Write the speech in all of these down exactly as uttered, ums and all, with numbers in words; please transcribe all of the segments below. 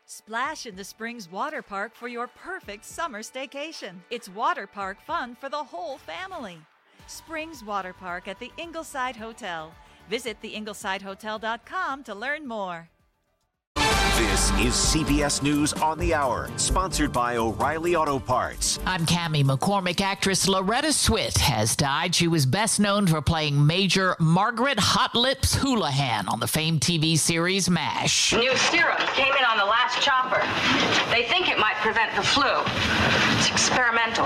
Splash into Springs Water Park for your perfect summer staycation. It's water park fun for the whole family. Springs Water Park at the Ingleside Hotel. Visit the ingleside hotel dot com to learn more. This is C B S News on the Hour, sponsored by O'Reilly Auto Parts. I'm Cammie McCormick. Actress Loretta Swit has died. She was best known for playing Major Margaret Hot Lips Houlihan on the famed T V series MASH. New serum came in on the last chopper. They think it might prevent the flu. It's experimental.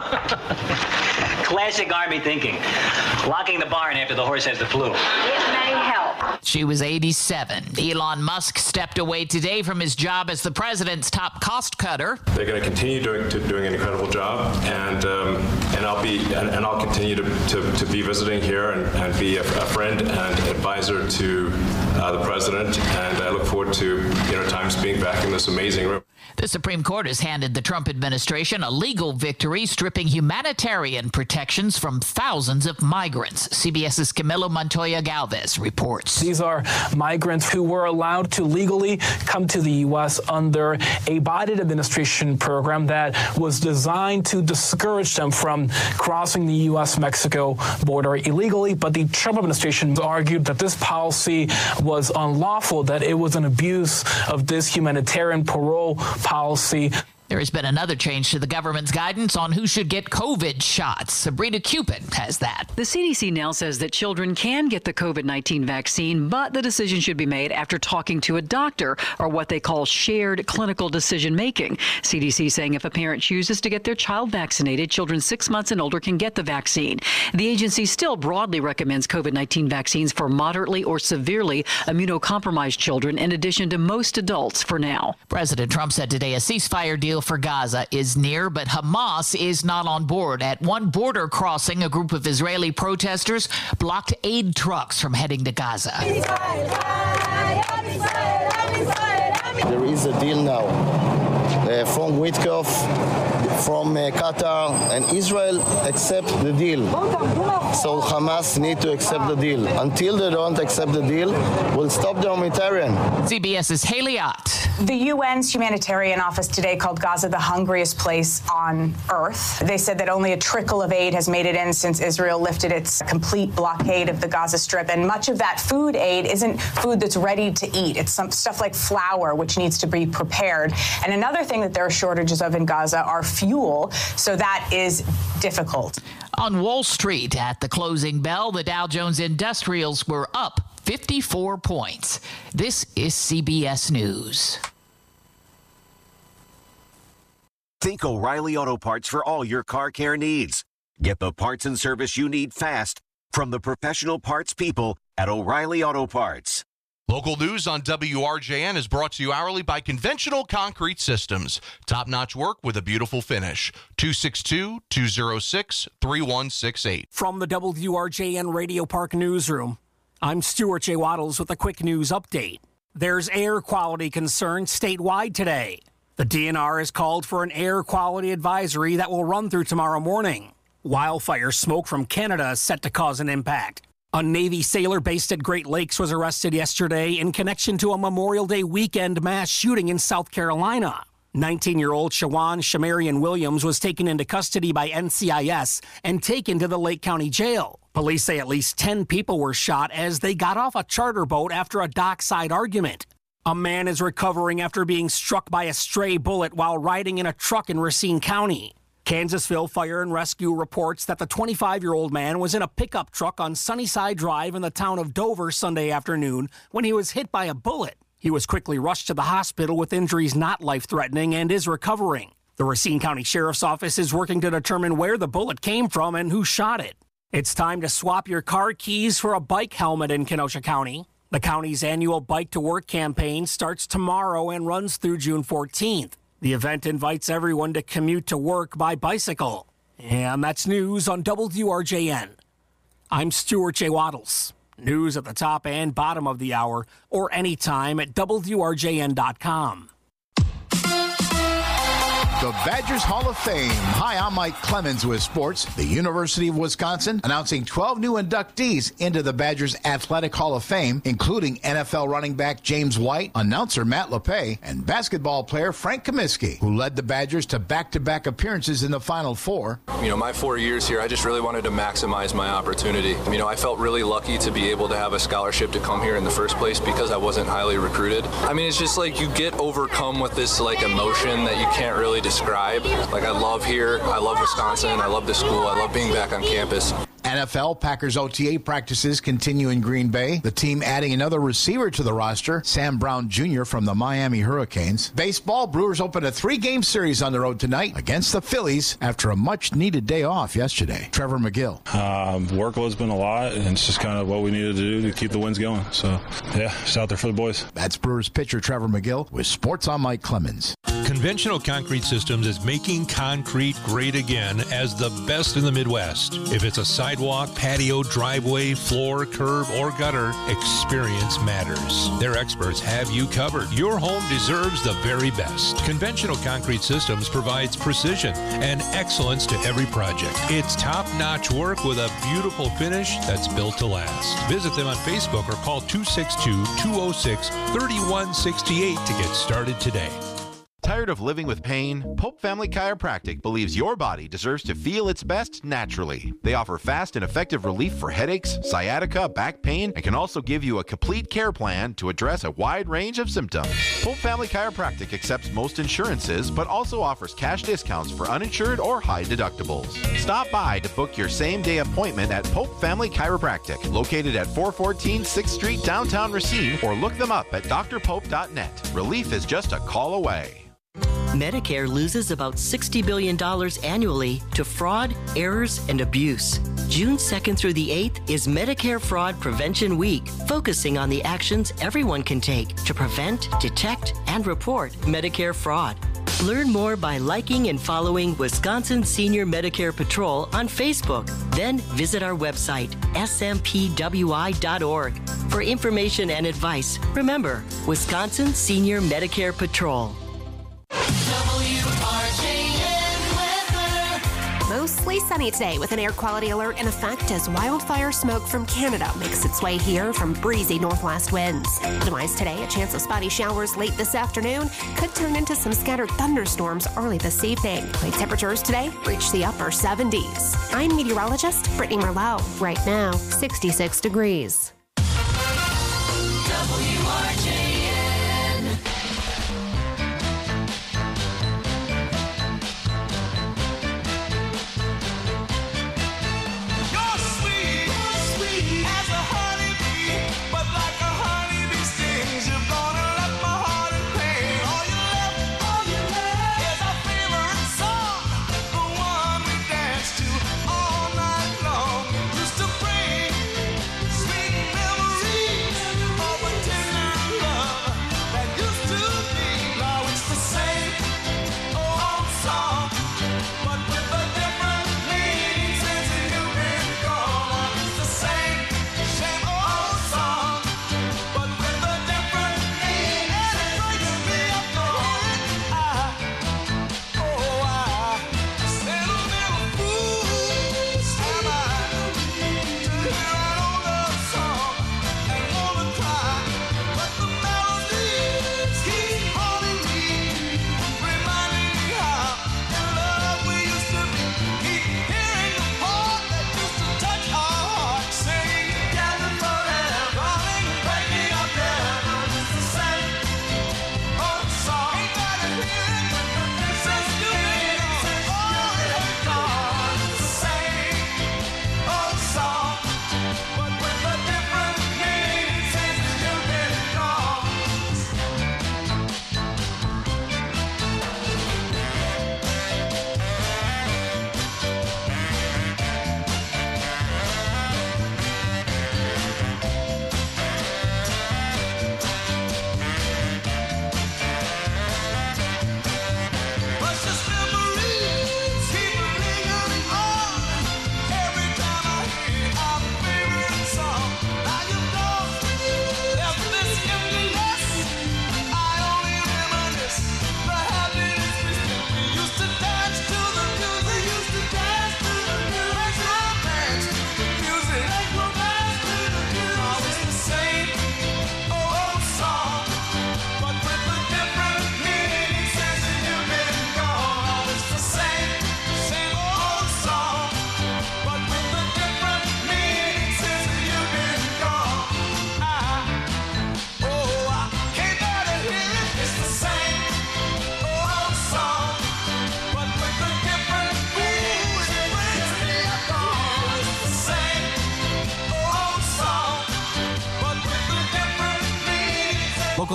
Classic Army thinking. Locking the barn after the horse has the flu. It may help. She was eighty-seven. Elon Musk stepped away today from his job as the president's top cost cutter. They're going to continue doing to doing an incredible job, and um, and I'll be and, and I'll continue to, to, to be visiting here and, and be a, a friend and advisor to uh, the president. And I look forward to you know times being back in this amazing room. The Supreme Court has handed the Trump administration a legal victory, stripping humanitarian protections from thousands of migrants. CBS's Camilo Montoya Galvez reports. These are migrants who were allowed to legally come to the U S under a Biden administration program that was designed to discourage them from crossing the U S Mexico border illegally. But the Trump administration argued that this policy was unlawful, that it was an abuse of this humanitarian parole policy. There has been another change to the government's guidance on who should get COVID shots. Sabrina Cupid has that. The C D C now says that children can get the COVID nineteen vaccine, but the decision should be made after talking to a doctor, or what they call shared clinical decision making. C D C saying if a parent chooses to get their child vaccinated, children six months and older can get the vaccine. The agency still broadly recommends COVID nineteen vaccines for moderately or severely immunocompromised children, in addition to most adults for now. President Trump said today a ceasefire deal for Gaza is near, but Hamas is not on board. At one border crossing, a group of Israeli protesters blocked aid trucks from heading to Gaza. There is a deal now uh, from Witkoff, from uh, Qatar, and Israel accept the deal. So Hamas need to accept the deal. Until they don't accept the deal, we'll stop the humanitarian. CBS's Haley Ott. The U N's humanitarian office today called Gaza the hungriest place on earth. They said that only a trickle of aid has made it in since Israel lifted its complete blockade of the Gaza Strip. And much of that food aid isn't food that's ready to eat. It's some stuff like flour, which needs to be prepared. And another thing that there are shortages of in Gaza are fuel. So that is difficult. On Wall Street at the closing bell, the Dow Jones Industrials were up fifty-four points. This is C B S News. Think O'Reilly Auto Parts for all your car care needs. Get the parts and service you need fast from the professional parts people at O'Reilly Auto Parts. Local news on W R J N is brought to you hourly by Conventional Concrete Systems. Top-notch work with a beautiful finish. two six two, two oh six, three one six eight. From the W R J N Radio Park Newsroom, I'm Stuart J. Waddles with a quick news update. There's air quality concerns statewide today. The D N R has called for an air quality advisory that will run through tomorrow morning. Wildfire smoke from Canada is set to cause an impact. A Navy sailor based at Great Lakes was arrested yesterday in connection to a Memorial Day weekend mass shooting in South Carolina. nineteen-year-old Shawan Shamarian Williams was taken into custody by N C I S and taken to the Lake County Jail. Police say at least ten people were shot as they got off a charter boat after a dockside argument. A man is recovering after being struck by a stray bullet while riding in a truck in Racine County. Kansasville Fire and Rescue reports that the twenty-five-year-old man was in a pickup truck on Sunnyside Drive in the town of Dover Sunday afternoon when he was hit by a bullet. He was quickly rushed to the hospital with injuries not life-threatening and is recovering. The Racine County Sheriff's Office is working to determine where the bullet came from and who shot it. It's time to swap your car keys for a bike helmet in Kenosha County. The county's annual Bike to Work campaign starts tomorrow and runs through June fourteenth. The event invites everyone to commute to work by bicycle. And that's news on W R J N. I'm Stuart J. Waddles. News at the top and bottom of the hour, or anytime at W R J N dot com. The Badgers Hall of Fame. Hi, I'm Mike Clemens with sports. The University of Wisconsin announcing twelve new inductees into the Badgers Athletic Hall of Fame, including N F L running back James White, announcer Matt LePay, and basketball player Frank Kaminsky, who led the Badgers to back-to-back appearances in the Final Four. You know, my four years here, I just really wanted to maximize my opportunity. You know, I felt really lucky to be able to have a scholarship to come here in the first place because I wasn't highly recruited. I mean, it's just like you get overcome with this like emotion that you can't really describe. Like, I love here, I love Wisconsin, I love the school, I love being back on campus. N F L Packers O T A practices continue in Green Bay. The team adding another receiver to the roster, Sam Brown Junior from the Miami Hurricanes. Baseball, Brewers opened a three-game series on the road tonight against the Phillies after a much-needed day off yesterday. Trevor McGill. Um, workload's been a lot, and it's just kind of what we needed to do to keep the wins going. So, yeah, just out there for the boys. That's Brewers pitcher Trevor McGill with Sports on Mike Clemens. Conventional Concrete Systems is making concrete great again as the best in the Midwest. If it's a sidewalk, patio, driveway, floor, curb, or gutter, experience matters. Their experts have you covered. Your home deserves the very best. Conventional Concrete Systems provides precision and excellence to every project. It's top-notch work with a beautiful finish that's built to last. Visit them on Facebook or call two six two, two oh six, three one six eight to get started today. Tired of living with pain? Pope Family Chiropractic believes your body deserves to feel its best naturally. They offer fast and effective relief for headaches, sciatica, back pain, and can also give you a complete care plan to address a wide range of symptoms. Pope Family Chiropractic accepts most insurances, but also offers cash discounts for uninsured or high deductibles. Stop by to book your same-day appointment at Pope Family Chiropractic, located at four fourteen sixth Street, downtown Racine, or look them up at d r pope dot net. Relief is just a call away. Medicare loses about sixty billion dollars annually to fraud, errors, and abuse. June second through the eighth is Medicare Fraud Prevention Week, focusing on the actions everyone can take to prevent, detect, and report Medicare fraud. Learn more by liking and following Wisconsin Senior Medicare Patrol on Facebook. Then visit our website, s m p w i dot org. For information and advice, remember, Wisconsin Senior Medicare Patrol. Mostly sunny today with an air quality alert in effect as wildfire smoke from Canada makes its way here from breezy northwest winds. Otherwise today, a chance of spotty showers late this afternoon could turn into some scattered thunderstorms early this evening. High temperatures today reach the upper seventies. I'm meteorologist Brittany Merlot. Right now, sixty-six degrees. W R J N. Sweet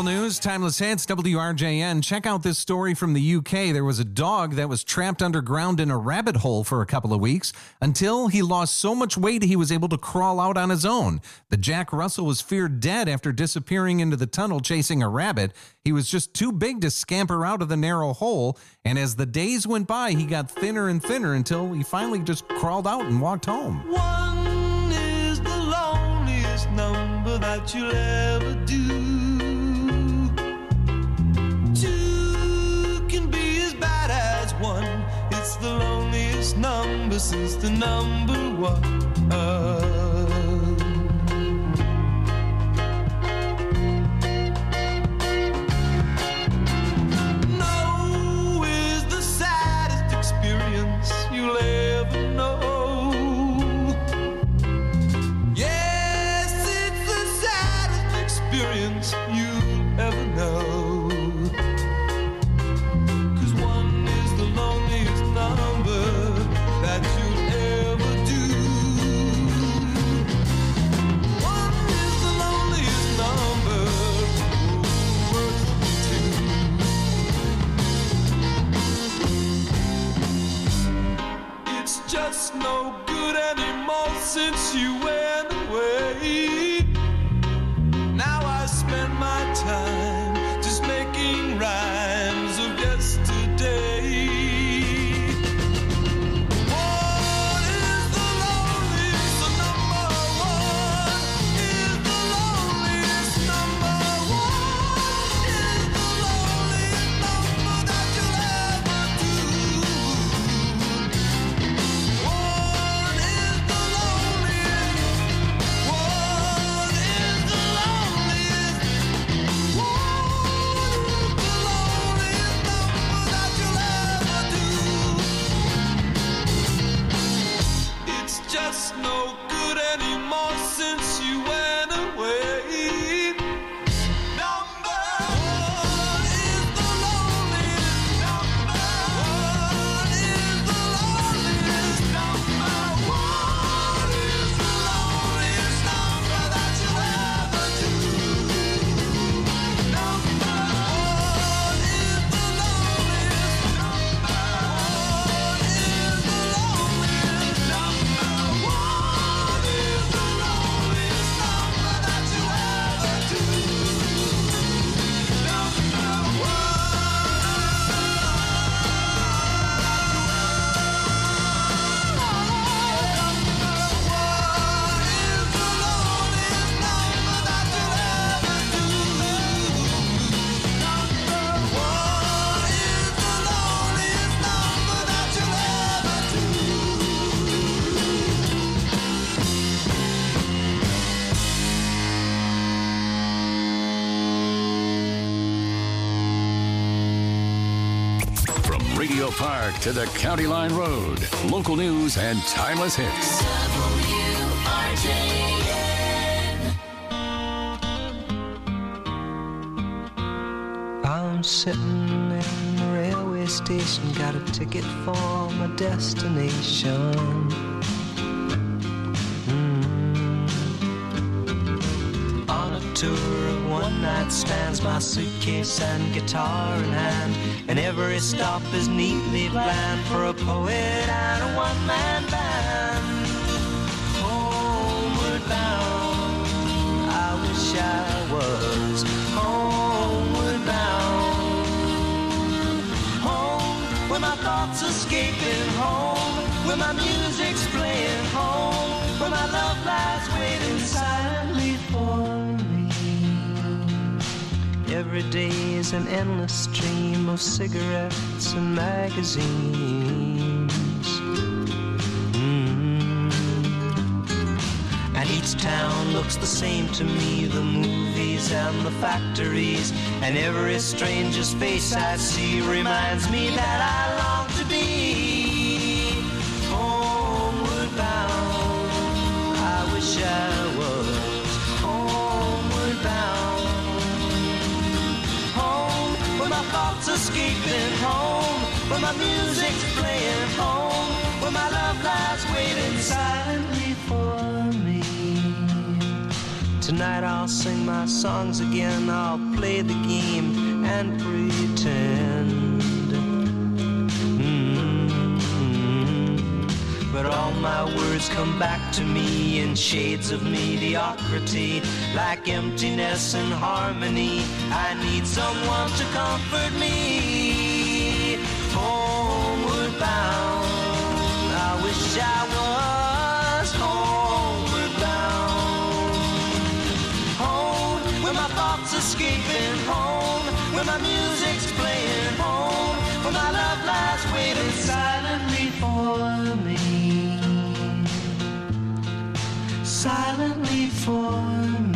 news, timeless hits, W R J N. Check out this story from the U K. There was a dog that was trapped underground in a rabbit hole for a couple of weeks until he lost so much weight he was able to crawl out on his own. The Jack Russell was feared dead after disappearing into the tunnel chasing a rabbit. He was just too big to scamper out of the narrow hole, and as the days went by, he got thinner and thinner until he finally just crawled out and walked home. One is the loneliest number that you'll ever do. One, it's the loneliest number since the number one. No is the saddest experience you'll ever know. Yes, it's the saddest experience you'll ever know. Just no good anymore since you went away. Now I spend my time just making rhymes of yesterday. One is the loneliest number. One is the loneliest number. One is the loneliest number that you'll ever do. One is the loneliest. One is the loneliest. One is the loneliest number that you'll ever do. It's just no good anymore since you went away. Number one is the loneliest number. One is the loneliest number. One is the loneliest number that you'll ever do. Number one is the loneliest number. One is the loneliest number. One is the loneliest number that you'll ever do. Number one. From Radio Park to the County Line Road, local news and timeless hits. I'm sitting in the railway station, got a ticket for my destination. Mm. On a tour of one night stands, my suitcase and guitar in hand, and every stop is neatly planned for a poet and a one-man band. Homeward bound, I wish I was homeward bound. Home, where my thoughts escaping, home, where my music's playing, home, where my love lies waiting silently for me. Every day is an endless stream of cigarettes and magazines. Mm. And each town looks the same to me, the movies and the factories, and every stranger's face I see reminds me that I long to be homeward bound. I wish I was homeward bound. Home, where my thoughts escaping, home, where my music's playing, home, where my love lies waiting silently for me. Tonight I'll sing my songs again. I'll play the game and pretend. Mm-hmm. But all my words come back to me in shades of mediocrity, like emptiness and harmony. I need someone to comfort me. Homeward bound, I wish I was homeward bound. Home, where my thoughts escaping. Home, where my music's playing. Home, where my love lies waiting silently for me. Silently for me.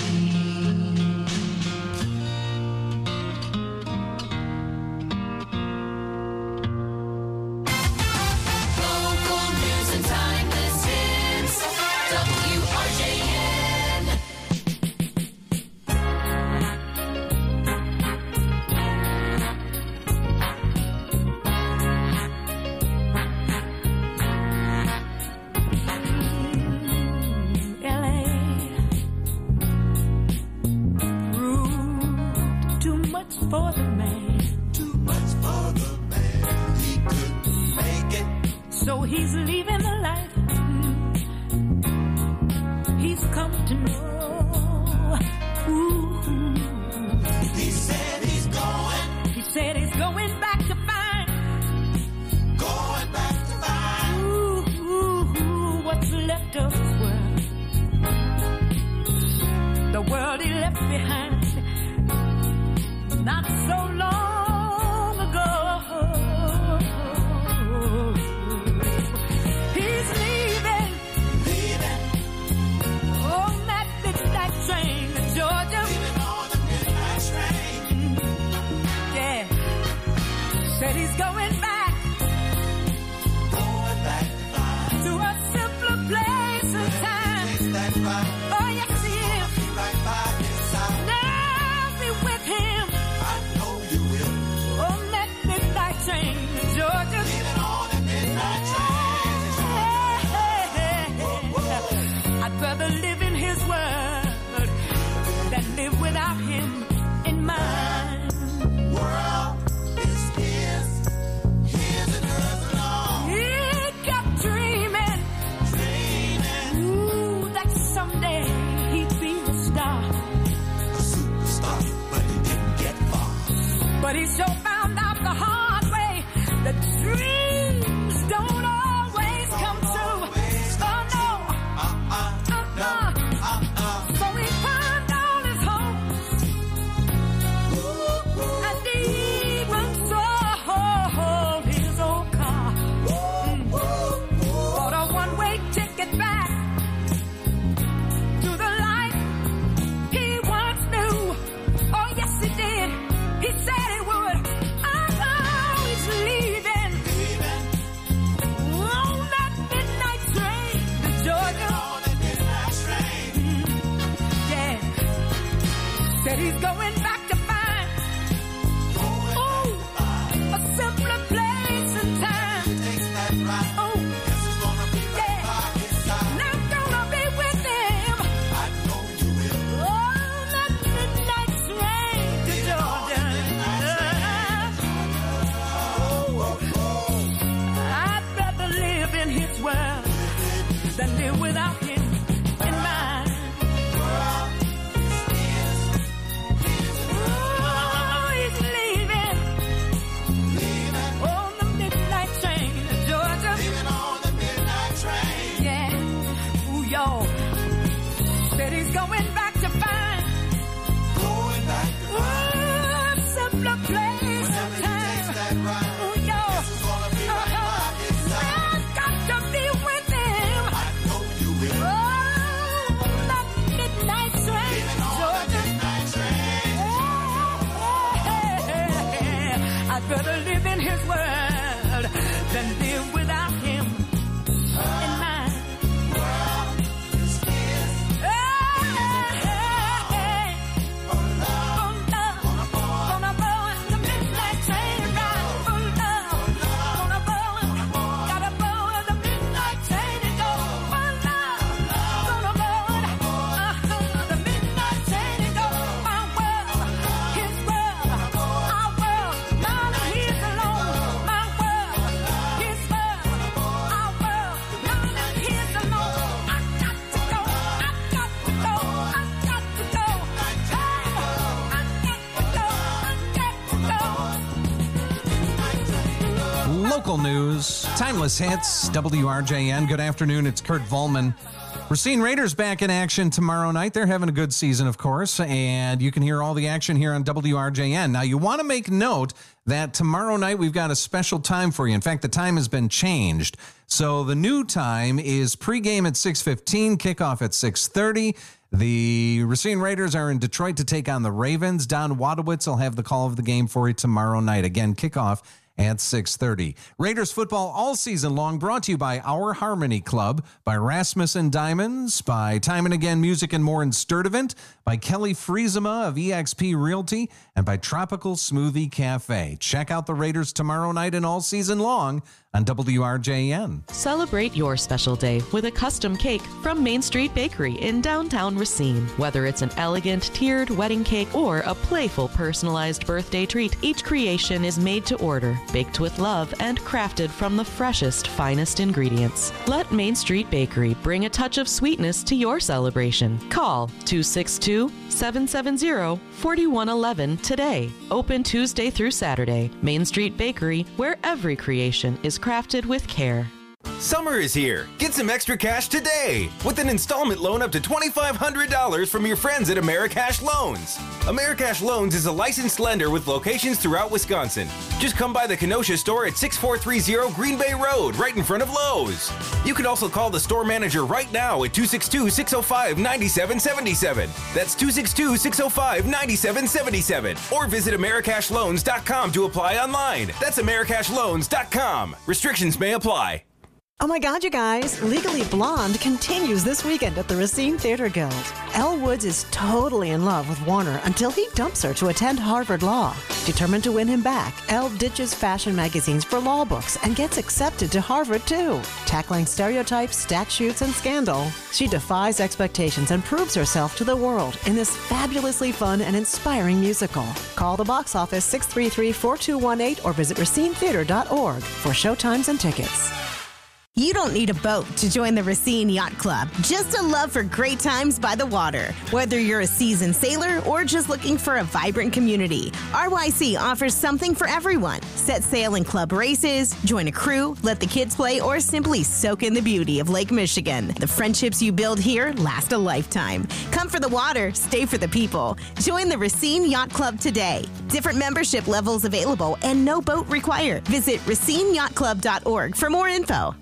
For the man, too much for the man, he couldn't make it. So he's leaving the life he's come to know. Ooh. He said he's going. He said he's going back to find. Going back to find. Ooh, ooh, ooh, what's left of his world? The world he left behind. Not so long ago. He's leaving, leaving on that midnight train to Georgia. Leaving on the midnight train. Yeah. Said he's going back, going back to a simpler place and time. Takes that right. Oh yes, he is. Be right by his side. Now be with him. Train to Georgia. Leaving on the midnight train. I'd rather live in his world than live without him in mine. World is his, his and hers alone. He kept dreaming, dreaming. Ooh, that someday he'd be a star, a superstar, but he didn't get far. But he sure found out the hard. The dreams don't always come true. Oh no, uh-uh, uh-uh, uh-uh. So he found all his hopes, and even sold his old car. Bought a one-way ticket back to the life he once knew. Oh yes, he did. He said he would. Said he's going back to find, ooh, a simpler place and time. Oh, yeah, and I'm gonna be with him. I know you will. Oh, that midnight train to Georgia. I'd rather live in his world than live without him. Said he's going back to find, going back to find, ooh, a simpler place and time. Right. Ooh, yo, uh-huh. I've got to be with him. I know you will. Oh, that midnight train, Georgia. Midnight train. Hey, hey, hey. I'd rather live in his world than live without him in mine. Midnight Local news, timeless hits, W R J N. Good afternoon, it's Kurt Volman. Racine Raiders back in action tomorrow night. They're having a good season, of course, and you can hear all the action here on W R J N. Now, you want to make note that tomorrow night we've got a special time for you. In fact, the time has been changed. So the new time is pregame at six fifteen, kickoff at six thirty. The Racine Raiders are in Detroit to take on the Ravens. Don Wadowitz will have the call of the game for you tomorrow night. Again, kickoff at six thirty. Raiders football all season long brought to you by Our Harmony Club, by Rasmussen Diamonds, by Time and Again Music and More in Sturtevant, by Kelly Friesema of E X P Realty, and by Tropical Smoothie Cafe. Check out the Raiders tomorrow night and all season long on W R J N. Celebrate your special day with a custom cake from Main Street Bakery in downtown Racine. Whether it's an elegant tiered wedding cake or a playful personalized birthday treat, each creation is made to order, baked with love, and crafted from the freshest, finest ingredients. Let Main Street Bakery bring a touch of sweetness to your celebration. Call two six two, seven seven zero, four one one one today. Open Tuesday through Saturday. Main Street Bakery, where every creation is crafted with care. Summer is here. Get some extra cash today with an installment loan up to twenty-five hundred dollars from your friends at Americash Loans. Americash Loans is a licensed lender with locations throughout Wisconsin. Just come by the Kenosha store at six four three zero Green Bay Road, right in front of Lowe's. You can also call the store manager right now at two six two, six zero five, nine seven seven seven. That's two six two, six zero five, nine seven seven seven. Or visit Americash Loans dot com to apply online. That's Americash Loans dot com. Restrictions may apply. Oh my God, you guys. Legally Blonde continues this weekend at the Racine Theater Guild. Elle Woods is totally in love with Warner until he dumps her to attend Harvard Law. Determined to win him back, Elle ditches fashion magazines for law books and gets accepted to Harvard too. Tackling stereotypes, statutes, and scandal, she defies expectations and proves herself to the world in this fabulously fun and inspiring musical. Call the box office six three three, four two one eight or visit racine theater dot org for showtimes and tickets. You don't need a boat to join the Racine Yacht Club, just a love for great times by the water. Whether you're a seasoned sailor or just looking for a vibrant community, R Y C offers something for everyone. Set sail in club races, join a crew, let the kids play, or simply soak in the beauty of Lake Michigan. The friendships you build here last a lifetime. Come for the water, stay for the people. Join the Racine Yacht Club today. Different membership levels available and no boat required. Visit racine yacht club dot org for more info.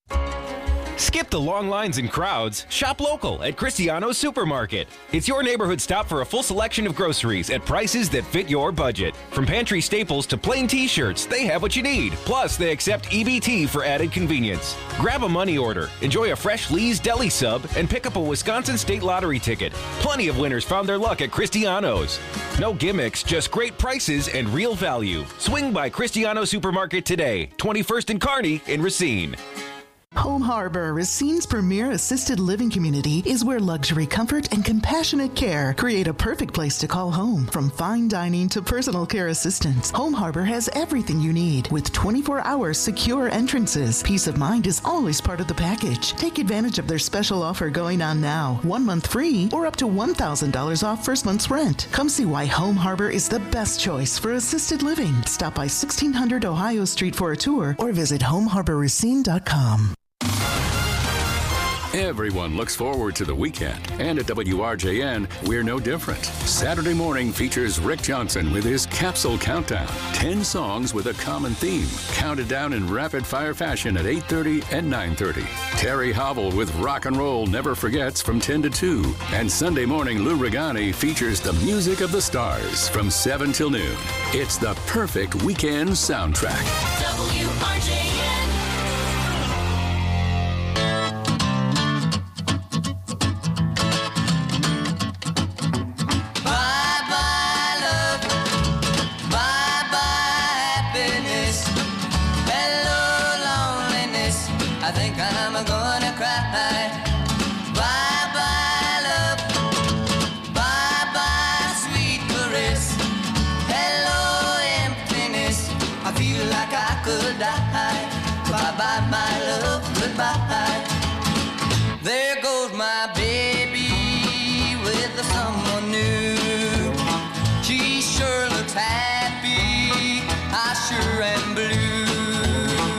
Skip the long lines and crowds. Shop local at Cristiano's Supermarket. It's your neighborhood stop for a full selection of groceries at prices that fit your budget. From pantry staples to plain t-shirts, they have what you need. Plus, they accept E B T for added convenience. Grab a money order, enjoy a fresh Lee's Deli sub, and pick up a Wisconsin State Lottery ticket. Plenty of winners found their luck at Cristiano's. No gimmicks, just great prices and real value. Swing by Cristiano's Supermarket today, twenty-first and Kearney in Racine. Home Harbor, Racine's premier assisted living community, is where luxury, comfort, and compassionate care create a perfect place to call home. From fine dining to personal care assistance, Home Harbor has everything you need with twenty-four hour secure entrances. Peace of mind is always part of the package. Take advantage of their special offer going on now. One month free or up to one thousand dollars off first month's rent. Come see why Home Harbor is the best choice for assisted living. Stop by sixteen hundred Ohio Street for a tour or visit home harbor racine dot com. Everyone looks forward to the weekend, and at W R J N, we're no different. Saturday morning features Rick Johnson with his Capsule Countdown. Ten songs with a common theme, counted down in rapid-fire fashion at eight thirty and nine thirty. Terry Hobble with Rock and Roll Never Forgets from ten to two. And Sunday morning, Lou Regani features the music of the stars from seven till noon. It's the perfect weekend soundtrack. W R J N. Bye-bye, my love, goodbye. There goes my baby with someone new. She sure looks happy, I sure am blue.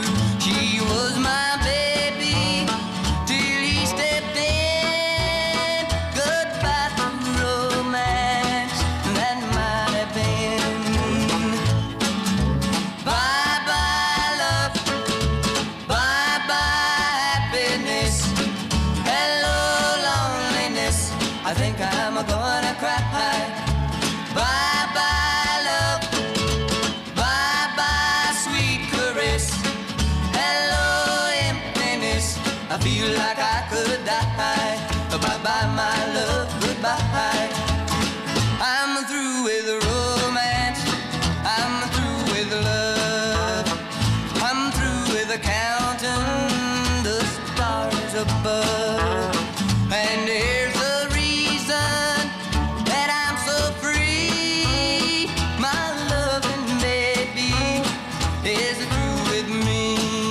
I feel like I could die. Bye-bye, my love, goodbye. I'm through with romance. I'm through with love. I'm through with counting the stars above. And here's the reason that I'm so free. My loving baby is through with me.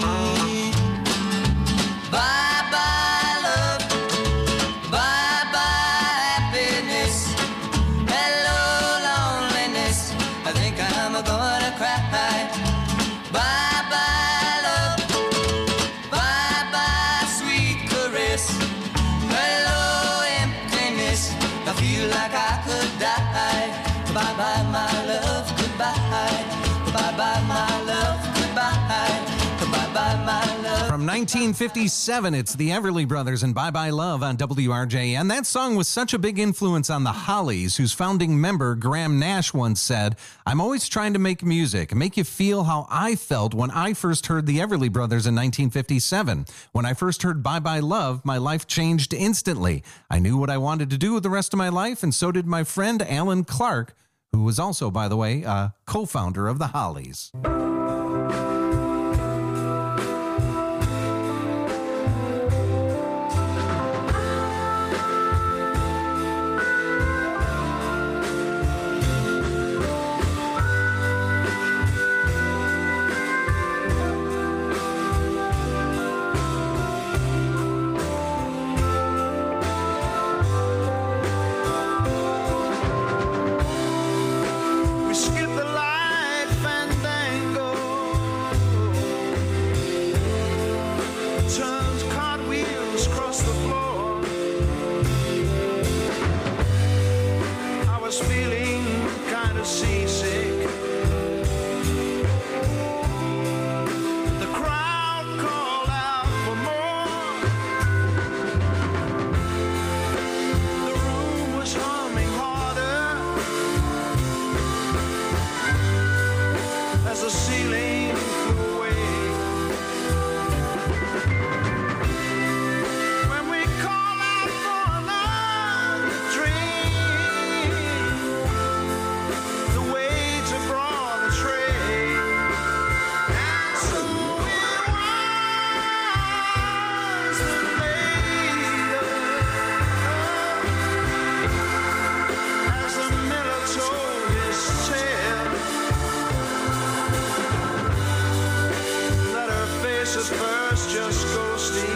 Bye-bye, love. Bye-bye, happiness. Hello, loneliness. I think I'm gonna cry. Bye-bye, love. Bye-bye, sweet caress. Hello, emptiness. I feel like I could die. Bye-bye, my love, goodbye. Bye-bye, my love, goodbye. Bye-bye, my love. From nineteen fifty-seven, it's the Everly Brothers and Bye Bye Love on W R J N. That song was such a big influence on the Hollies, whose founding member, Graham Nash, once said, "I'm always trying to make music, make you feel how I felt when I first heard the Everly Brothers in nineteen fifty-seven. When I first heard Bye Bye Love, my life changed instantly. I knew what I wanted to do with the rest of my life, and so did my friend Alan Clark, who was also, by the way, a co-founder of the Hollies." We skip the light fandango, turns cartwheels across the floor. I was feeling kind of seasick. The crowd called out for more. The room was humming harder as the ceiling flew away. When we call out for another drink, the waiter brought a tray, and so it was that later, as the miller told his tale, that her face at first just ghostly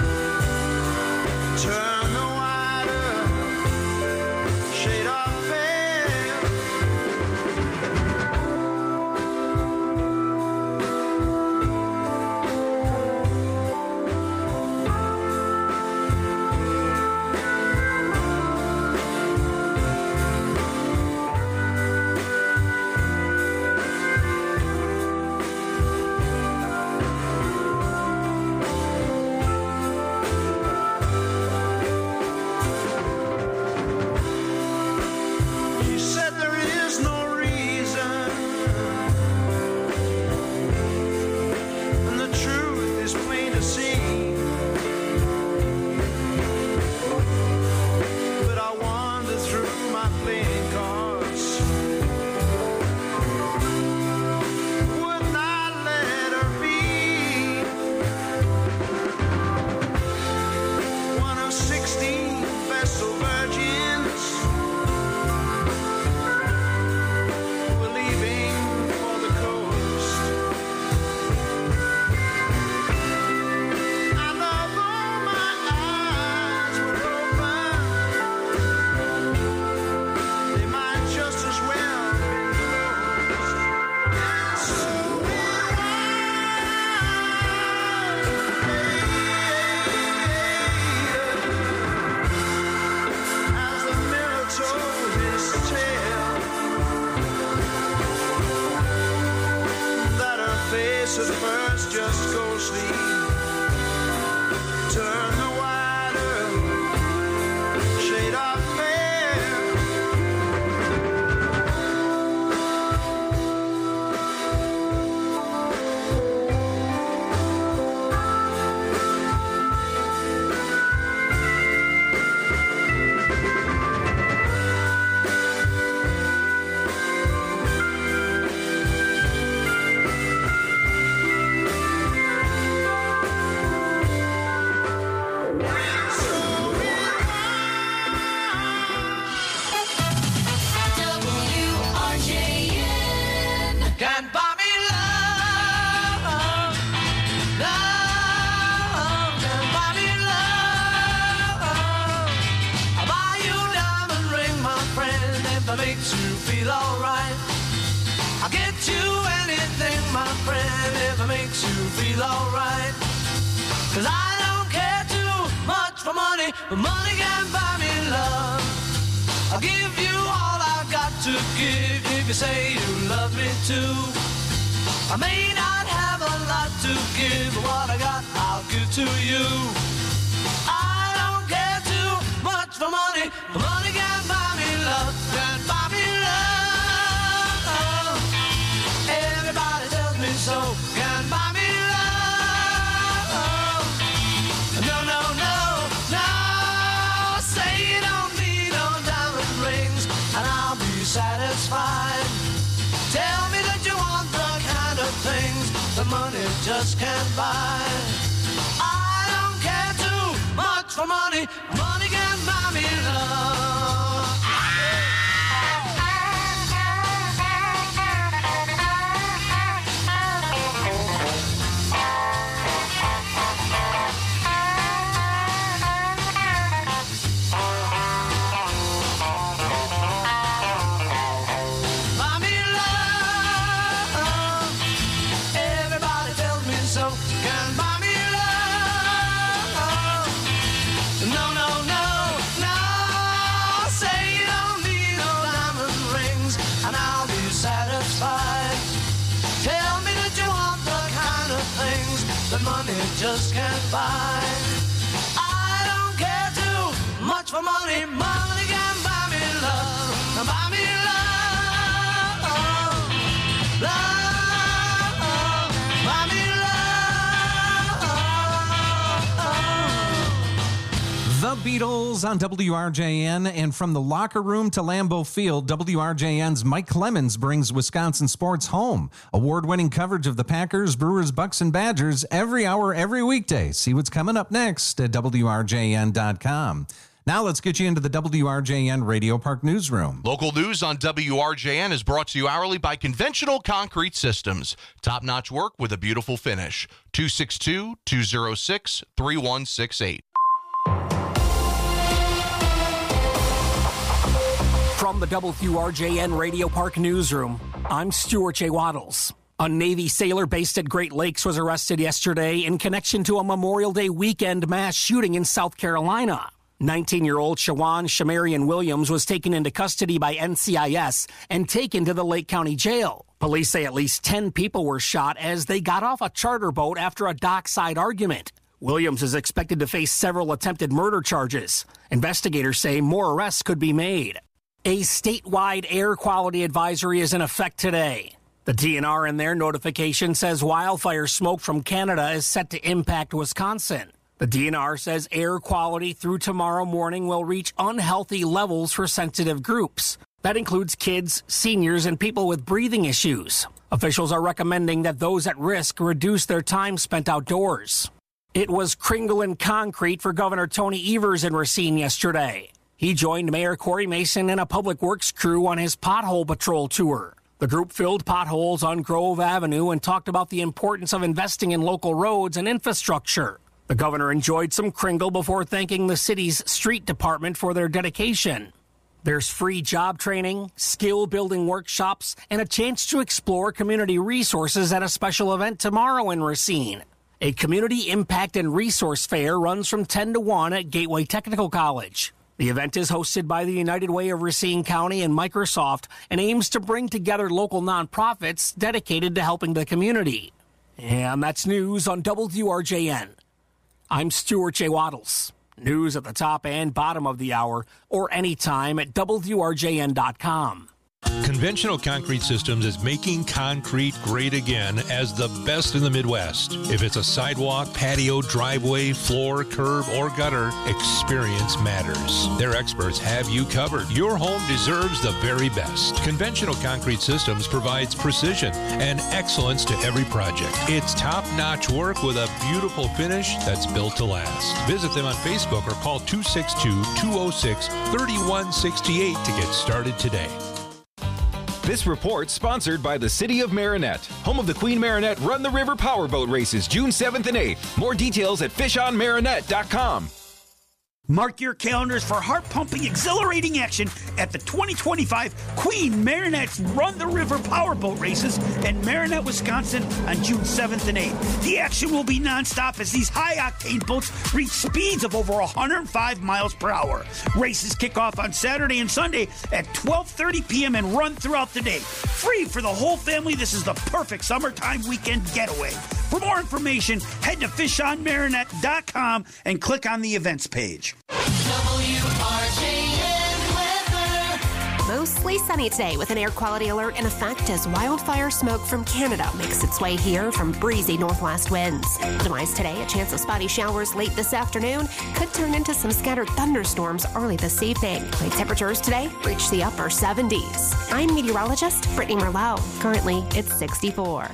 turned the wider shade of pale. She said there is no reason, and the truth is plain to see. But I wandered through my playing cards, would not let her be one of sixteen vessel virgins who were leaving for the coast. And although my eyes were open, they might just as well be closed. And so it was as the mirror told his tale, that her face at first just ghostly turned the wider shade of pale. makes you feel alright. I'll get you anything, my friend, if it makes you feel alright. Cause I don't care too much for money, but money can buy me love. I'll give you all I've got to give if you say you love me too. I may not have a lot to give, but what I got I'll give to you. I don't care too much for money, but money can buy me love, can buy me love. Everybody tells me so, can buy me love. No, no, no, no, say you don't need no diamond rings, and I'll be satisfied. Tell me that you want the kind of things the money just can't buy. I don't care too much for money, money can buy me love. Buy me love. Everybody tells me so, can buy me love. No, no, no, no, say you don't need no diamond rings, and I'll be satisfied. Tell me that you want the kind of things that money just can't buy. I don't care too much for money, money can buy me love, buy me love, love, buy me love. The Beatles on W R J N, and from the locker room to Lambeau Field, W R J N's Mike Clemens brings Wisconsin sports home. Award-winning coverage of the Packers, Brewers, Bucks, and Badgers every hour, every weekday. See what's coming up next at W R J N dot com. Now let's get you into the W R J N Radio Park newsroom. Local news on W R J N is brought to you hourly by Conventional Concrete Systems. Top-notch work with a beautiful finish. two six two, two oh six, three one six eight. From the W R J N Radio Park newsroom, I'm Stuart J. Waddles. A Navy sailor based at Great Lakes was arrested yesterday in connection to a Memorial Day weekend mass shooting in South Carolina. nineteen-year-old Shawan Shamarian Williams was taken into custody by N C I S and taken to the Lake County Jail. Police say at least ten people were shot as they got off a charter boat after a dockside argument. Williams is expected to face several attempted murder charges. Investigators say more arrests could be made. A statewide air quality advisory is in effect today. The D N R in their notification says wildfire smoke from Canada is set to impact Wisconsin. The D N R says air quality through tomorrow morning will reach unhealthy levels for sensitive groups. That includes kids, seniors, and people with breathing issues. Officials are recommending that those at risk reduce their time spent outdoors. It was Kringle and concrete for Governor Tony Evers in Racine yesterday. He joined Mayor Corey Mason and a public works crew on his pothole patrol tour. The group filled potholes on Grove Avenue and talked about the importance of investing in local roads and infrastructure. The governor enjoyed some Kringle before thanking the city's street department for their dedication. There's free job training, skill-building workshops, and a chance to explore community resources at a special event tomorrow in Racine. A community impact and resource fair runs from ten to one at Gateway Technical College. The event is hosted by the United Way of Racine County and Microsoft and aims to bring together local nonprofits dedicated to helping the community. And that's news on W R J N. I'm Stuart J. Waddles. News at the top and bottom of the hour or anytime at W R J N dot com. Conventional Concrete Systems is making concrete great again as the best in the Midwest. If it's a sidewalk, patio, driveway, floor, curb, or gutter, experience matters. Their experts have you covered. Your home deserves the very best. Conventional Concrete Systems provides precision and excellence to every project. It's top-notch work with a beautiful finish that's built to last. Visit them on Facebook or call two six two, two oh six, three one six eight to get started today. This report sponsored by the City of Marinette, home of the Queen Marinette Run the River Powerboat Races, June seventh and eighth. More details at fish on marinette dot com. Mark your calendars for heart-pumping, exhilarating action at the twenty twenty-five Queen Marinette's Run the River Powerboat Races in Marinette, Wisconsin on June seventh and eighth. The action will be nonstop as these high-octane boats reach speeds of over one hundred five miles per hour. Races kick off on Saturday and Sunday at twelve thirty p.m. and run throughout the day. Free for the whole family, this is the perfect summertime weekend getaway. For more information, head to fish on marinette dot com and click on the events page. W R J N weather. Mostly sunny today with an air quality alert in effect as wildfire smoke from Canada makes its way here from breezy northwest winds. Otherwise today, a chance of spotty showers late this afternoon could turn into some scattered thunderstorms early this evening. High temperatures today reach the upper seventies. I'm meteorologist Brittany Merlot. Currently, it's sixty-four.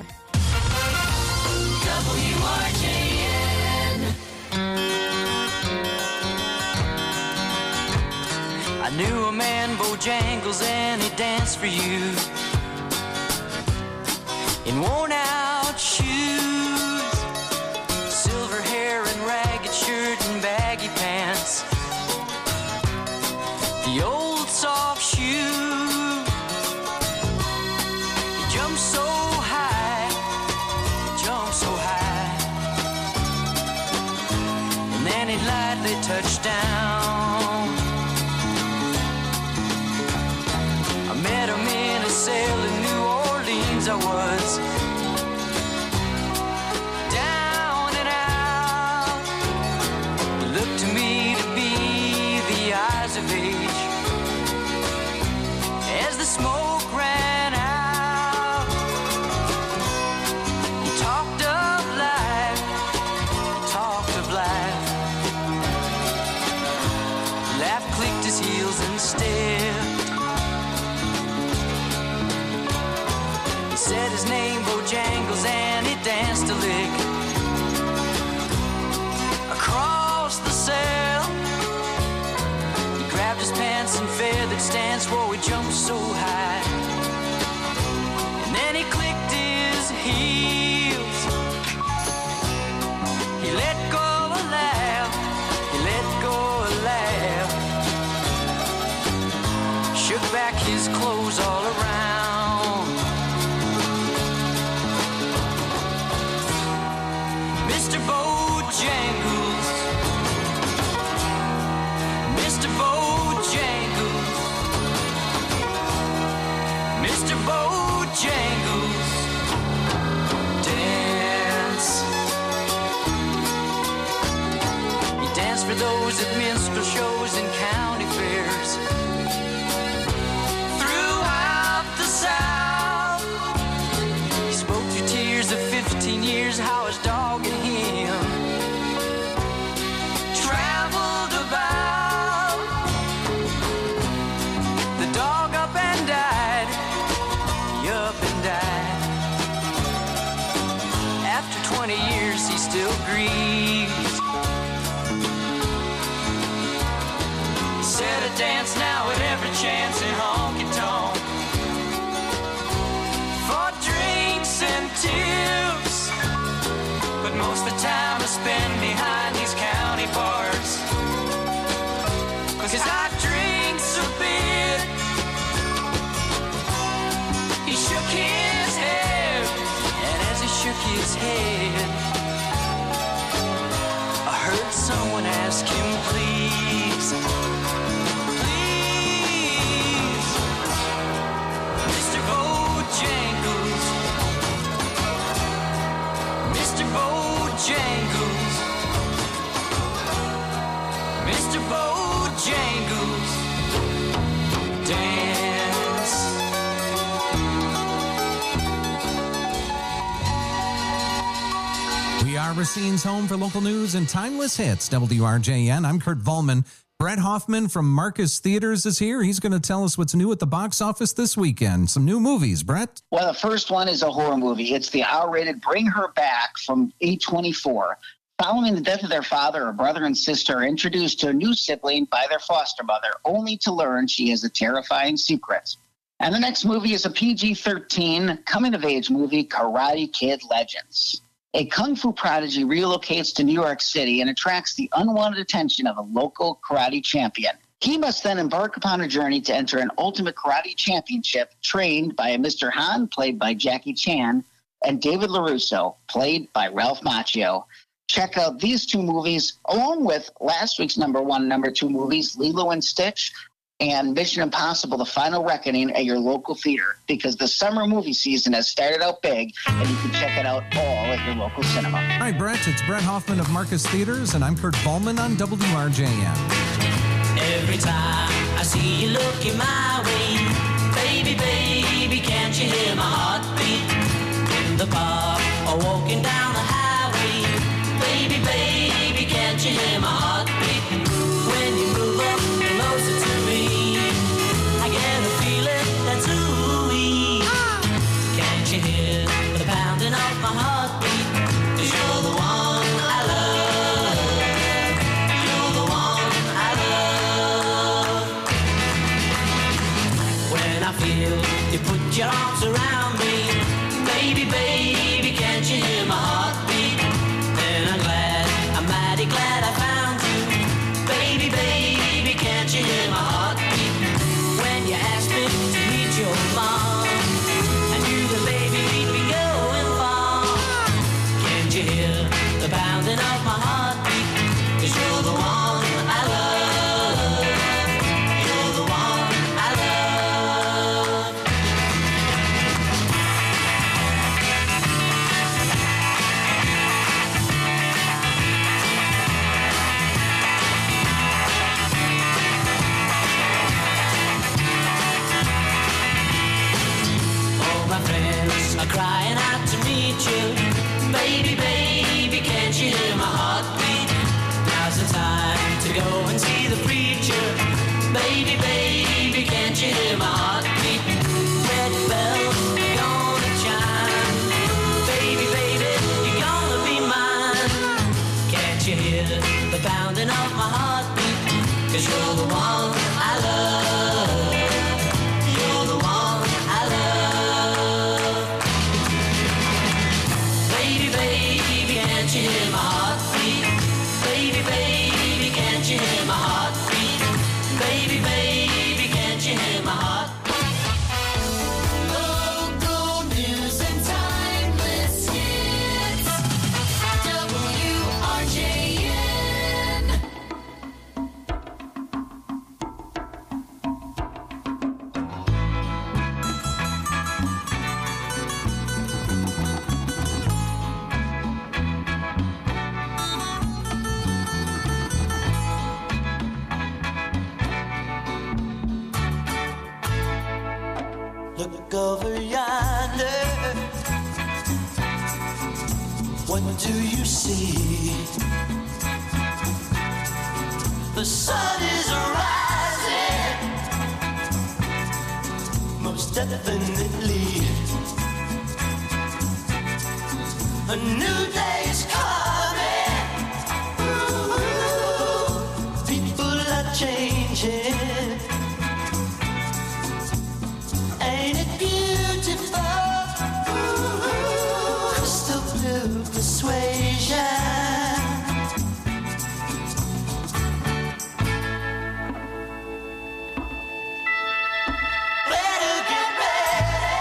W R J N. I knew a man, Bojangles, and he danced for you in worn out shoes, silver hair and ragged shirt and baggy pants, the old soft shoe. He jumped so high, he jumped so high, and then he lightly touched down. I met him in a cell in New Orleans, I was down and out. He looked to me to be the eyes of age as the smoke ran out. He talked of life, he talked of life. Laugh clicked his heels and stared. Said his name, Bojangles, and he danced a lick across the cell. He grabbed his pants and feathered stance, whoa, he jumped so high. And then he clicked his heels. He let go a laugh, he let go a laugh. Shook back his clothes all around. Mister Bojangles, Mister Bojangles, Mister Bojangles, dance. He danced for those at minstrel shows and county fairs throughout the South. He spoke through tears of fifteen years, how his dog and him traveled about. The dog up and died, he up and died. After twenty years, he still grieves. He said a dance now at every chance in honky-tonk for drinks and tips. But most of the time I spend behind these county bars, 'cause I drink so bit. He shook his head, and as he shook his head, I heard someone ask him, please, please, Mister Bojangles, Mister Bojangles, Mister Bojangles, dance. We are Racine's home for local news and timeless hits. W R J N. I'm Kurt Volman. Brett Hoffman from Marcus Theaters is here. He's going to tell us what's new at the box office this weekend. Some new movies, Brett. Well, the first one is a horror movie. It's the R-rated Bring Her Back from A twenty-four. Following the death of their father, a brother and sister are introduced to a new sibling by their foster mother, only to learn she has a terrifying secret. And the next movie is a P G thirteen coming-of-age movie, Karate Kid Legends. A kung fu prodigy relocates to New York City and attracts the unwanted attention of a local karate champion. He must then embark upon a journey to enter an Ultimate Karate Championship trained by a Mister Han, played by Jackie Chan, and David LaRusso, played by Ralph Macchio. Check out these two movies, along with last week's number one and number two movies, Lilo and Stitch and Mission Impossible, The Final Reckoning, at your local theater, because the summer movie season has started out big, and you can check it out all at your local cinema. Hi, Brett. It's Brett Hoffman of Marcus Theaters, and I'm Kurt Ballman on W R J N. Every time I see you looking my way, baby, baby, can't you hear my heartbeat? In the park or walking down the highway, baby, baby, can't you hear my heartbeat? When you move up closer to me, I get a feeling that's ooey. Can't you hear the pounding of my heartbeat? 'Cause you're the one I love. You're the one I love. When I feel you put your arms around me, baby, baby, can't you hear my heartbeat? Then I'm glad, I'm mighty glad I found you. Baby, baby, can't you hear my heartbeat? When you asked me to meet your mom, I knew the baby we'd be going far. Can't you hear the pounding of my heartbeat? 'Cause you're the one I love. You're the one I love. All my friends are crying out to meet you. Baby, baby, can't you hear my heartbeat? Now's the time to go and see the preacher. Baby, baby, can't you hear my heartbeat? Red bells are gonna chime. Baby, baby, you're gonna be mine. Can't you hear the pounding of my heartbeat? 'Cause you're the one I love. You're the one I love. Baby, baby, can't you hear my heartbeat? Baby, baby, can't you hear my heartbeat? Baby, baby, can't you hear my heartbeat? Local news and timeless hits. W R J N. Look over yonder. What do you see? The sun is rising, most definitely. A new day's coming. Ooh, people are changing. Ain't it beautiful? Ooh, crystal blue persuasion. Better get ready.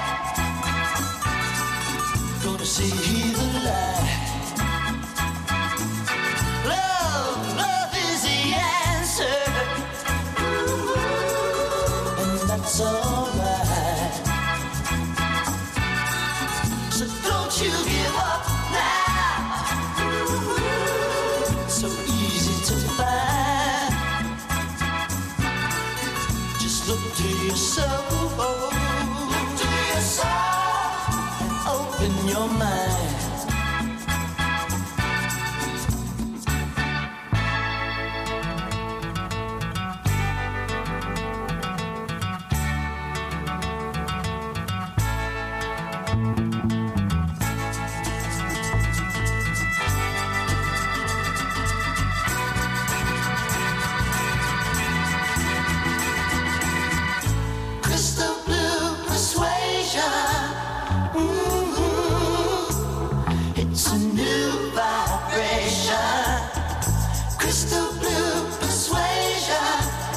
Gonna see the light. Love, love is the answer. Ooh, and that's alright. So don't you give up now. Ooh, so easy to find. Just look to your soul. Look to your soul and open your mind. Crystal blue persuasion. Mm-hmm. It's a new vibration. Crystal blue persuasion.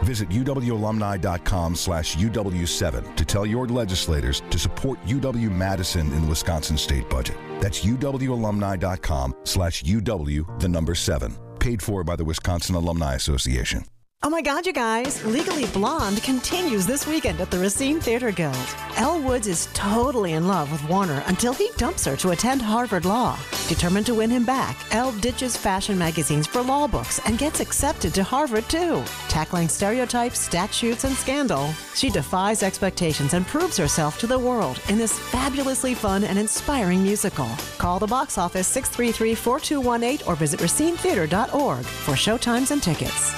Visit uwalumni.com slash UW7 to tell your legislators to support U W-Madison in the Wisconsin state budget. That's uwalumni.com slash UW, the number seven. Paid for by the Wisconsin Alumni Association. Oh my God, you guys. Legally Blonde continues this weekend at the Racine Theater Guild. Elle Woods is totally in love with Warner until he dumps her to attend Harvard Law. Determined to win him back, Elle ditches fashion magazines for law books and gets accepted to Harvard, too. Tackling stereotypes, statutes, and scandal, she defies expectations and proves herself to the world in this fabulously fun and inspiring musical. Call the box office six three three, four two one eight or visit racine theater dot org for showtimes and tickets.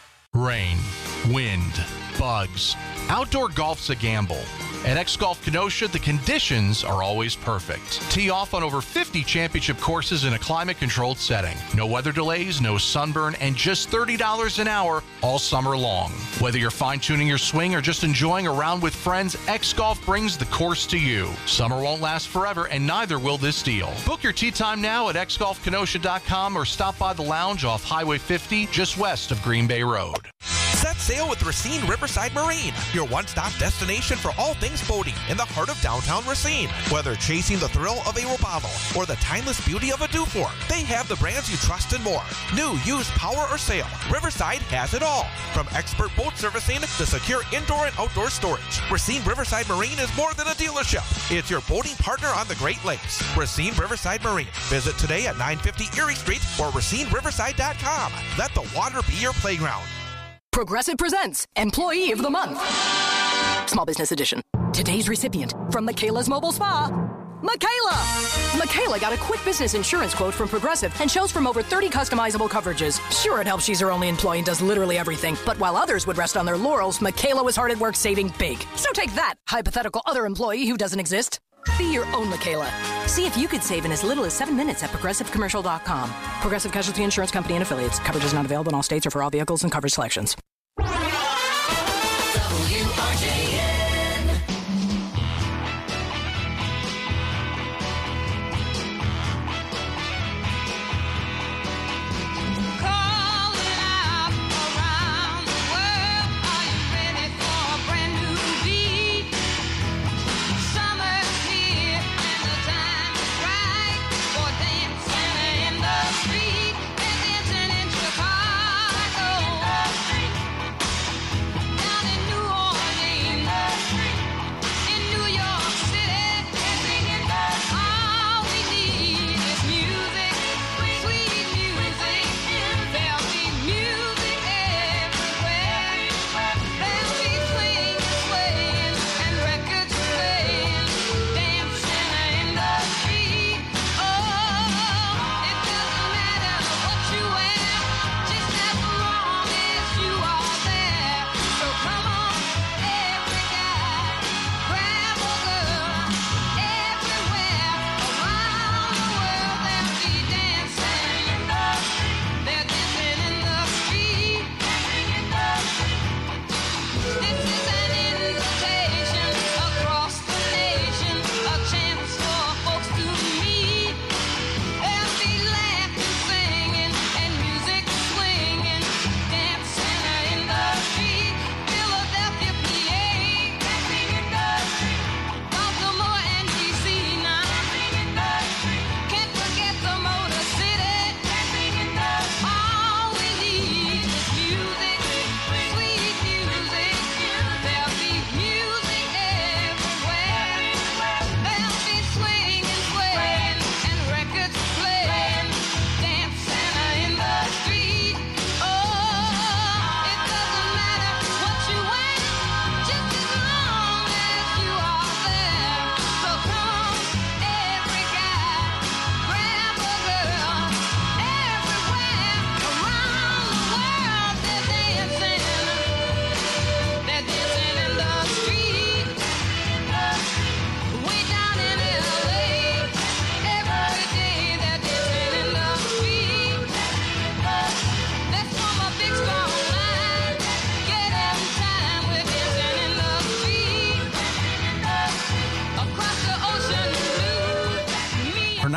Rain, wind, bugs. Outdoor golf's a gamble. At X-Golf Kenosha, the conditions are always perfect. Tee off on over fifty championship courses in a climate-controlled setting. No weather delays, no sunburn, and just thirty dollars an hour all summer long. Whether you're fine-tuning your swing or just enjoying a round with friends, X-Golf brings the course to you. Summer won't last forever, and neither will this deal. Book your tee time now at x golf kenosha dot com or stop by the lounge off Highway fifty, just west of Green Bay Road. Set sail with Racine Riverside Marine, your one-stop destination for all things boating in the heart of downtown Racine. Whether chasing the thrill of a Robalo or the timeless beauty of a Dufour, they have the brands you trust and more. New, used, power, or sail, Riverside has it all. From expert boat servicing to secure indoor and outdoor storage, Racine Riverside Marine is more than a dealership. It's your boating partner on the Great Lakes. Racine Riverside Marine. Visit today at nine fifty Erie Street or racine riverside dot com. Let the water be your playground. Progressive presents Employee of the Month. Small Business Edition. Today's recipient from Michaela's Mobile Spa, Michaela! Michaela got a quick business insurance quote from Progressive and chose from over thirty customizable coverages. Sure, it helps she's her only employee and does literally everything, but while others would rest on their laurels, Michaela was hard at work saving big. So take that, hypothetical other employee who doesn't exist. Be your own Michaela. See if you could save in as little as seven minutes at progressive commercial dot com. Progressive Casualty Insurance Company and Affiliates. Coverage is not available in all states or for all vehicles and coverage selections. W R J N. Calling out around the world. Are you ready for a brand new beat? Summer's here and the time is right for dancing in the street. They're dancing in Chicago, down in New Orleans.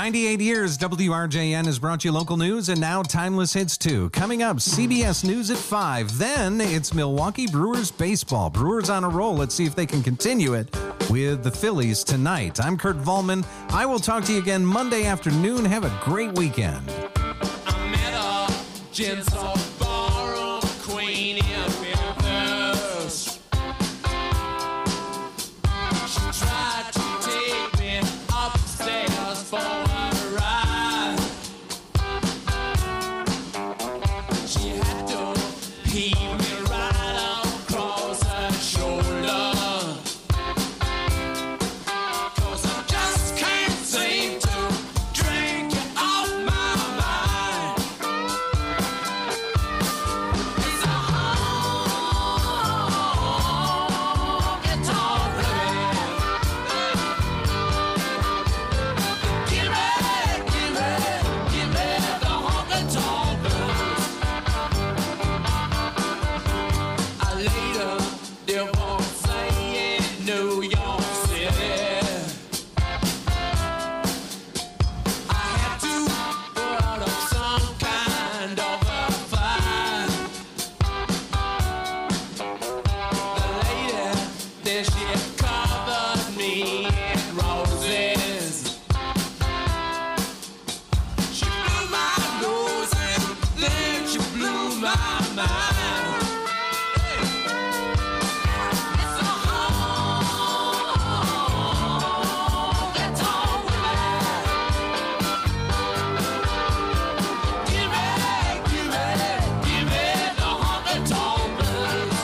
ninety-eight years, W R J N has brought you local news and now Timeless Hits two. Coming up, C B S News at five. Then it's Milwaukee Brewers baseball. Brewers on a roll. Let's see if they can continue it with the Phillies tonight. I'm Kurt Volman. I will talk to you again Monday afternoon. Have a great weekend. I met a gentle ballroom queen in Memphis. She tried to take me upstairs for a ride. She had to pee me right across her shoulder. 'Cause I just can't seem to drink you off my mind. It's a honky-tonk blues. Give me, give me, give me the honky-tonk blues. I later divorcee in New York City. I had to put up some kind of a fight. The lady, then she covered me in roses. She blew my nose and then she blew my mind. It's a honky-tonk blues. Give me, give me, give me the honky-tonk blues.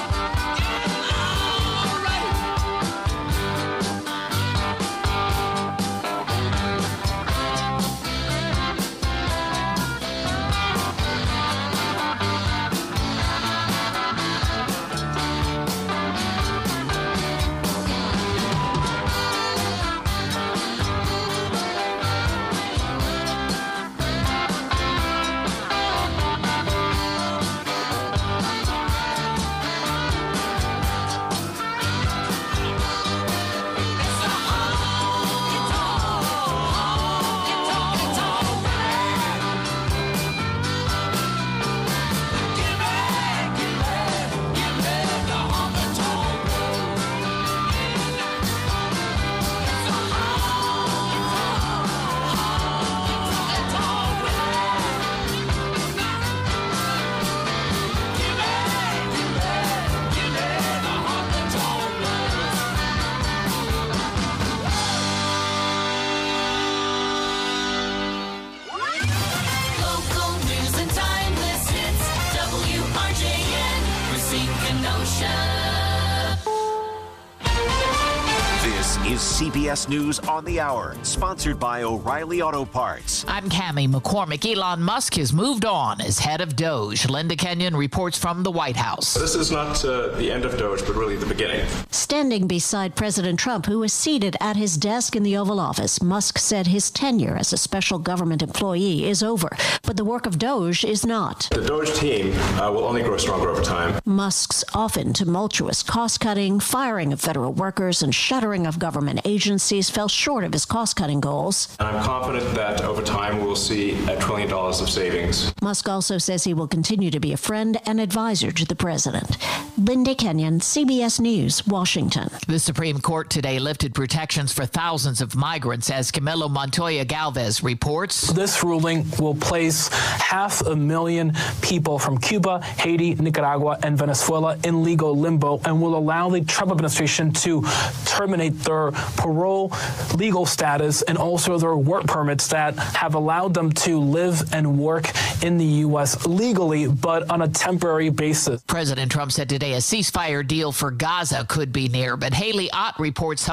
All right. Local news and timeless hits. W R J N, Racine Kenosha. This is C B S News on the Hour, sponsored by O'Reilly Auto Parts. I'm Cammie McCormick. Elon Musk has moved on as head of Doge. Linda Kenyon reports from the White House. This is not uh, the end of Doge, but really the beginning. Standing beside President Trump, who was seated at his desk in the Oval Office, Musk said his tenure as a special government employee is over, but the work of Doge is not. The Doge team uh, will only grow stronger over time. Musk's often tumultuous cost-cutting, firing of federal workers, and shuttering of government agencies fell short of his cost-cutting goals. And I'm confident that over time we'll see a trillion dollars of savings. Musk also says he will continue to be a friend and advisor to the president. Linda Kenyon, C B S News, Washington. The Supreme Court today lifted protections for thousands of migrants, as Camilo Montoya Galvez reports. This ruling will place half a million people from Cuba, Haiti, Nicaragua, and Venezuela in legal limbo and will allow the Trump administration to terminate their parole, legal status, and also their work permits that have allowed them to live and work in the U S legally, but on a temporary basis. President Trump said today a ceasefire deal for Gaza could be near, but Haley Ott reports